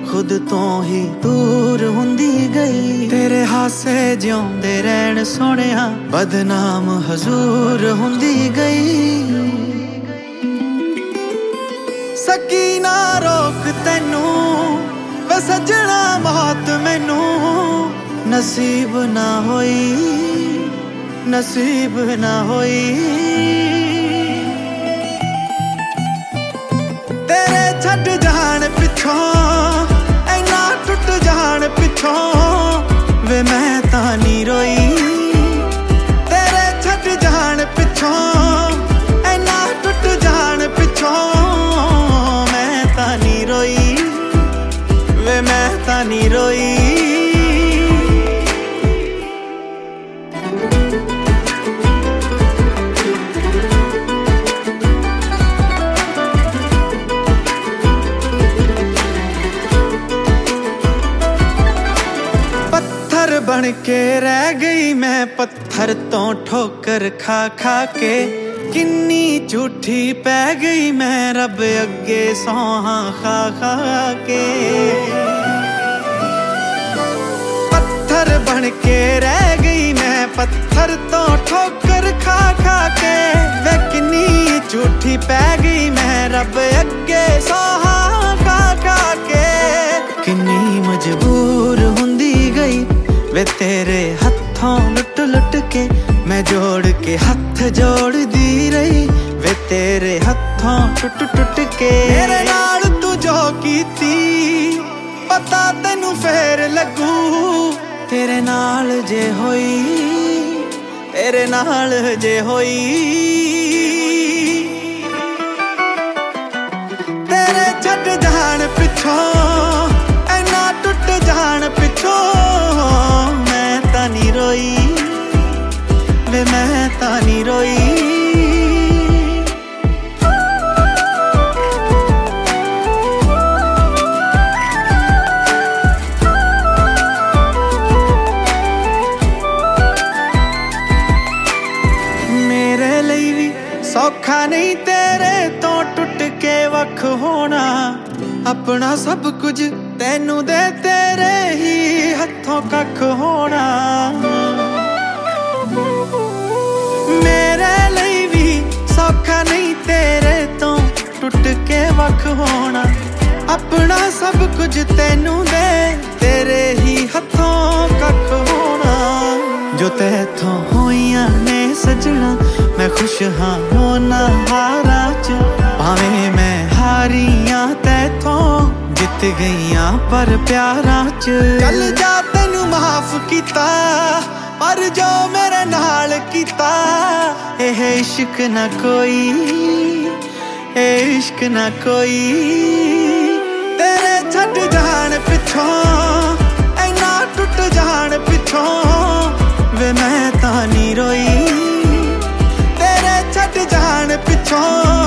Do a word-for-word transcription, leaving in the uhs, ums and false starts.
खुद तो ही दूर हुंदी गई। तेरे हासे जिउंदे रहन सोहणिया बदनाम हजूर हुंदी गई। सकी ना रोक तैनू वे सजना मौत मैनू नसीब ना होई नसीब ना होई। तेरे छड्ड जान पिछों ऐना टुट जान पिछों वे मैं तां नी रोई। तेरे छड्ड जान पिछों ऐना टुट जान पिछों मैं तां नी रोई वे मैं तां नी रोई। बन के रह गई मैं पत्थर तो ठोकर खा खा के। किन्नी झूठी पै गई मैं रब अगे सौहां खा खा के। पत्थर बन के रह गई मैं पत्थर तो ठोकर खा खा के। वे किन्नी झूठी पै गई मैं रब अगे सौहां खा खा के। किन्नी मजबूर हुंदी गई वे तेरे हत्थों लुट लुट के। मैं जोड़ के हथ जोड़ दी रही वे तेरे हत्थों टुट टुट के। मेरे नाल तू जो कीती पता तैनू फेर लगू। तेरे नाल जे होई तेरे नाल जे होई। तेरे छड्ड जान पिछों ऐना टुट जान पिछों नी रोई वे मैं तां नी रोई। मेरे लिए भी सौखा नहीं तेरे तो टुट के वख होना। अपना सब कुछ तैनू दे तेरे ही हथों कख होना। मेरे लिए भी सौखा नहीं तेरे तो टुट के वख होना। अपना सब कुछ तैनू दे तेरे ही हथों कख होना। जो तैथों होइयां ने सजना मैं खुश हाँ होना हारा च। भावें मैं हारियां तैथों जित गईयां पर प्यारां च। चल जा तैनू माफ कीता पर जो मेरे नाल कीता एह इश्क ना कोई ए इश्क ना कोई। तेरे छड्ड जान पिछों ऐना टुट जान पिछों वे मैं तां नी रोई। तेरे छड्ड जान पिछों